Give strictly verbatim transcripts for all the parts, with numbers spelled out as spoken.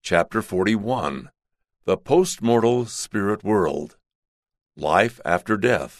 Chapter forty-one, The Postmortal Spirit World, Life After Death.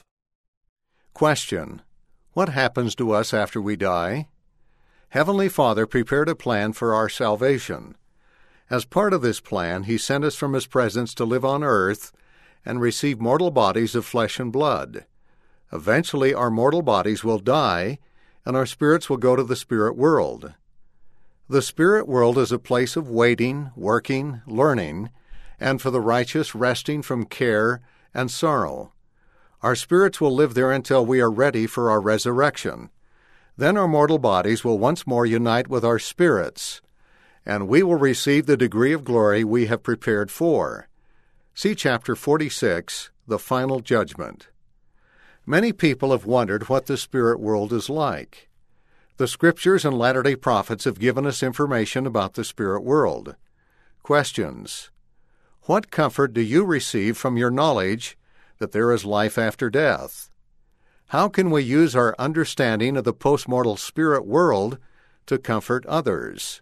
Question: What happens to us after we die? Heavenly Father prepared a plan for our salvation. As part of this plan, He sent us from His presence to live on earth and receive mortal bodies of flesh and blood. Eventually, our mortal bodies will die, and our spirits will go to the spirit world. The spirit world is a place of waiting, working, learning, and for the righteous resting from care and sorrow. Our spirits will live there until we are ready for our resurrection. Then our mortal bodies will once more unite with our spirits, and we will receive the degree of glory we have prepared for. See chapter forty-six, The Final Judgment. Many people have wondered what the spirit world is like. The Scriptures and Latter-day Prophets have given us information about the spirit world. Questions: What comfort do you receive from your knowledge that there is life after death? How can we use our understanding of the postmortal spirit world to comfort others?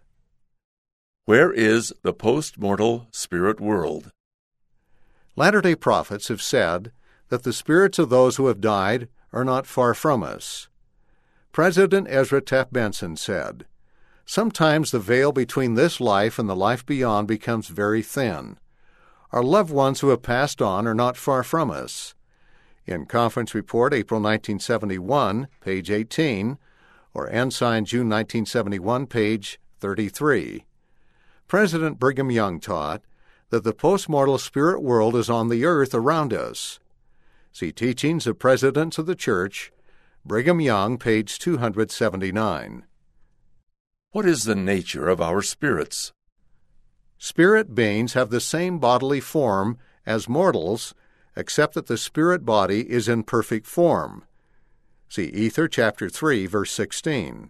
Where is the postmortal spirit world? Latter-day Prophets have said that the spirits of those who have died are not far from us. President Ezra Taft Benson said, "Sometimes the veil between this life and the life beyond becomes very thin. Our loved ones who have passed on are not far from us." In Conference Report, April nineteen seventy-one, page eighteen, or Ensign, June nineteen seventy-one, page thirty-three. President Brigham Young taught that the postmortal spirit world is on the earth around us. See Teachings of Presidents of the Church, Brigham Young, page two seventy-nine. What is the nature of our spirits? Spirit beings have the same bodily form as mortals, except that the spirit body is in perfect form. See Ether, chapter three, verse sixteen.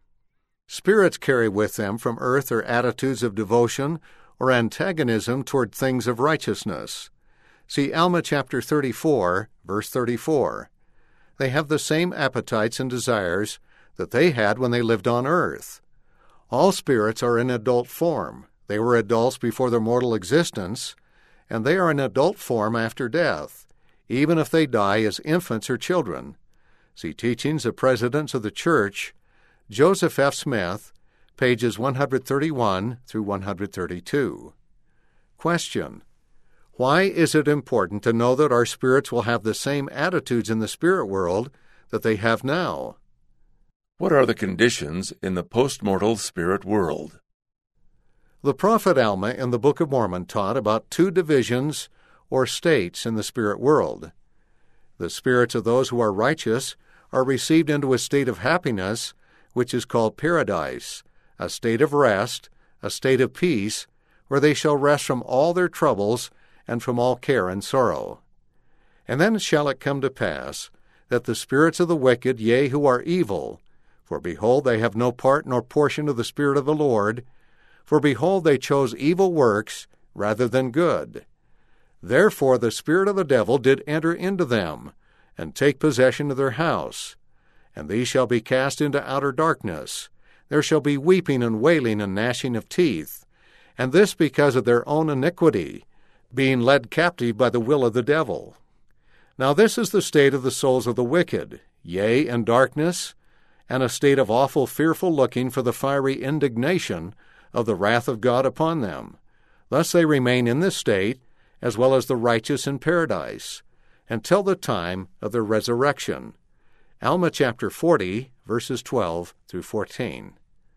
Spirits carry with them from earth their attitudes of devotion or antagonism toward things of righteousness. See Alma, chapter thirty-four, verse thirty-four. They have the same appetites and desires that they had when they lived on earth. All spirits are in adult form. They were adults before their mortal existence, and they are in adult form after death, even if they die as infants or children. See Teachings of Presidents of the Church, Joseph F. Smith, pages one thirty-one through one thirty-two. Question: Why is it important to know that our spirits will have the same attitudes in the spirit world that they have now? What are the conditions in the postmortal spirit world? The prophet Alma in the Book of Mormon taught about two divisions or states in the spirit world. The spirits of those who are righteous are received into a state of happiness, which is called paradise, a state of rest, a state of peace, where they shall rest from all their troubles and from all care and sorrow. And then shall it come to pass that the spirits of the wicked, yea, who are evil, for behold, they have no part nor portion of the Spirit of the Lord, for behold, they chose evil works rather than good. Therefore the spirit of the devil did enter into them, and take possession of their house. And these shall be cast into outer darkness. There shall be weeping and wailing and gnashing of teeth, and this because of their own iniquity, being led captive by the will of the devil. Now this is the state of the souls of the wicked, yea, in darkness, and a state of awful fearful looking for the fiery indignation of the wrath of God upon them. Thus they remain in this state, as well as the righteous in paradise, until the time of their resurrection. Alma chapter forty, verses twelve through fourteen.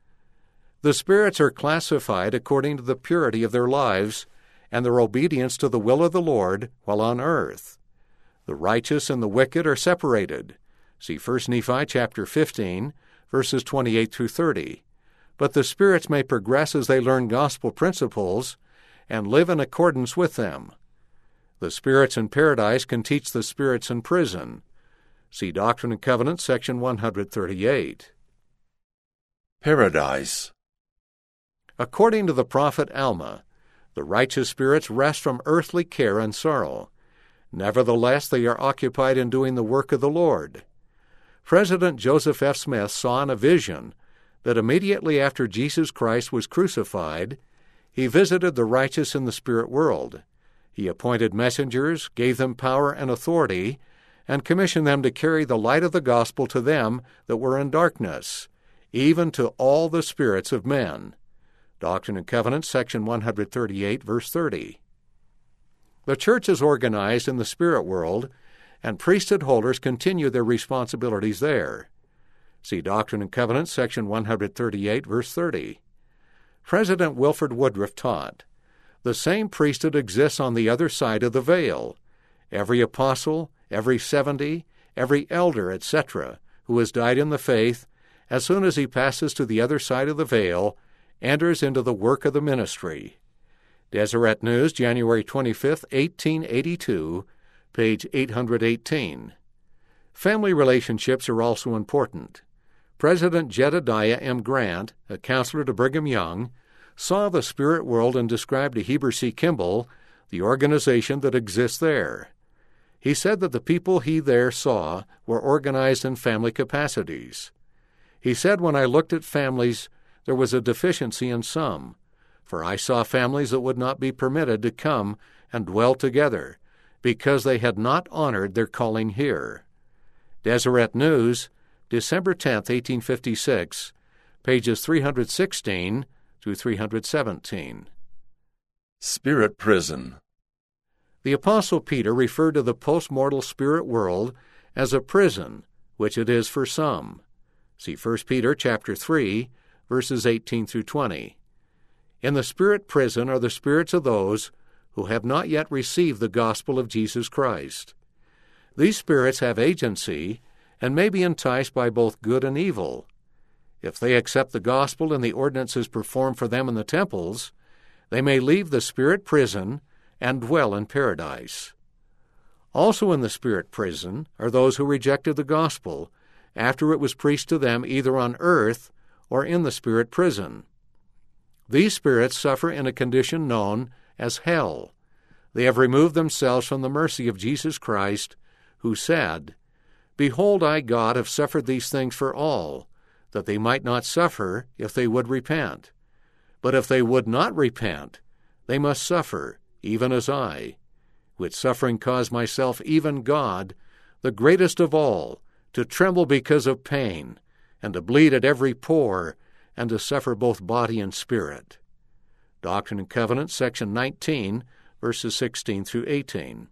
The spirits are classified according to the purity of their lives and their obedience to the will of the Lord while on earth. The righteous and the wicked are separated. See First Nephi chapter fifteen, verses twenty-eight through thirty. But the spirits may progress as they learn gospel principles and live in accordance with them. The spirits in paradise can teach the spirits in prison. See Doctrine and Covenants, section one thirty-eight. Paradise. According to the prophet Alma, the righteous spirits rest from earthly care and sorrow. Nevertheless, they are occupied in doing the work of the Lord. President Joseph F. Smith saw in a vision that immediately after Jesus Christ was crucified, He visited the righteous in the spirit world. He appointed messengers, gave them power and authority, and commissioned them to carry the light of the gospel to them that were in darkness, even to all the spirits of men. Doctrine and Covenants, section one thirty-eight, verse thirty. The church is organized in the spirit world, and priesthood holders continue their responsibilities there. See Doctrine and Covenants, section one thirty-eight, verse thirty. President Wilford Woodruff taught, "The same priesthood exists on the other side of the veil. Every apostle, every seventy, every elder, et cetera, who has died in the faith, as soon as he passes to the other side of the veil, enters into the work of the ministry." Deseret News, January twenty-fifth, eighteen eighty-two, page eight hundred eighteen. Family relationships are also important. President Jedediah M. Grant, a counselor to Brigham Young, saw the spirit world and described to Heber C. Kimball the organization that exists there. He said that the people he there saw were organized in family capacities. He said, "When I looked at families, there was a deficiency in some, for I saw families that would not be permitted to come and dwell together, because they had not honored their calling here." Deseret News, December tenth, eighteen fifty-six, pages three sixteen through three seventeen. Spirit prison. The Apostle Peter referred to the postmortal spirit world as a prison, which it is for some. See First Peter chapter three, verses eighteen through twenty. In the spirit prison are the spirits of those who have not yet received the gospel of Jesus Christ. These spirits have agency and may be enticed by both good and evil. If they accept the gospel and the ordinances performed for them in the temples, they may leave the spirit prison and dwell in paradise. Also in the spirit prison are those who rejected the gospel after it was preached to them either on earth or in the spirit prison. These spirits suffer in a condition known as hell. They have removed themselves from the mercy of Jesus Christ, who said, "Behold, I, God, have suffered these things for all, that they might not suffer if they would repent. But if they would not repent, they must suffer, even as I, which suffering caused myself, even God, the greatest of all, to tremble because of pain, and to bleed at every pore, and to suffer both body and spirit." Doctrine and Covenants, section nineteen, verses sixteen through eighteen.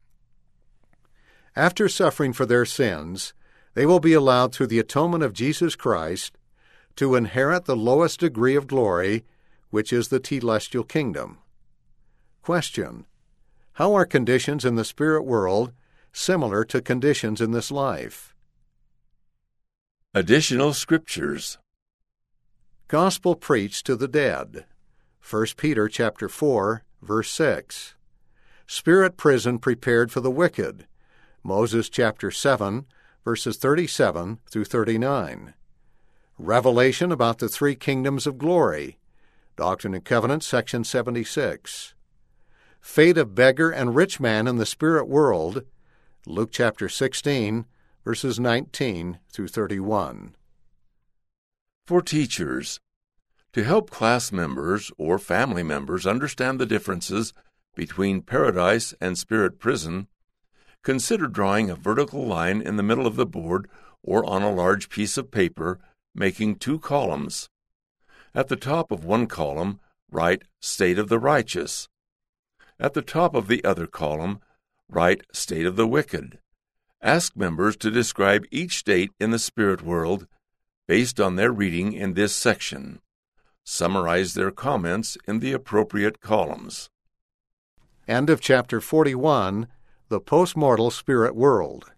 After suffering for their sins, they will be allowed through the atonement of Jesus Christ to inherit the lowest degree of glory, which is the telestial kingdom. Question: How are conditions in the spirit world similar to conditions in this life? Additional Scriptures. Gospel preached to the dead. First Peter chapter four, verse six. Spirit prison prepared for the wicked. Moses chapter seven, verses thirty-seven through thirty-nine. Revelation about the three kingdoms of glory. Doctrine and Covenants, section seventy-six. Fate of beggar and rich man in the spirit world. Luke chapter sixteen, verses nineteen through thirty-one. For teachers, to help class members or family members understand the differences between paradise and spirit prison, consider drawing a vertical line in the middle of the board or on a large piece of paper, making two columns. At the top of one column, write State of the Righteous. At the top of the other column, write State of the Wicked. Ask members to describe each state in the spirit world based on their reading in this section. Summarize their comments in the appropriate columns. End of chapter forty-one, The Postmortal Spirit World.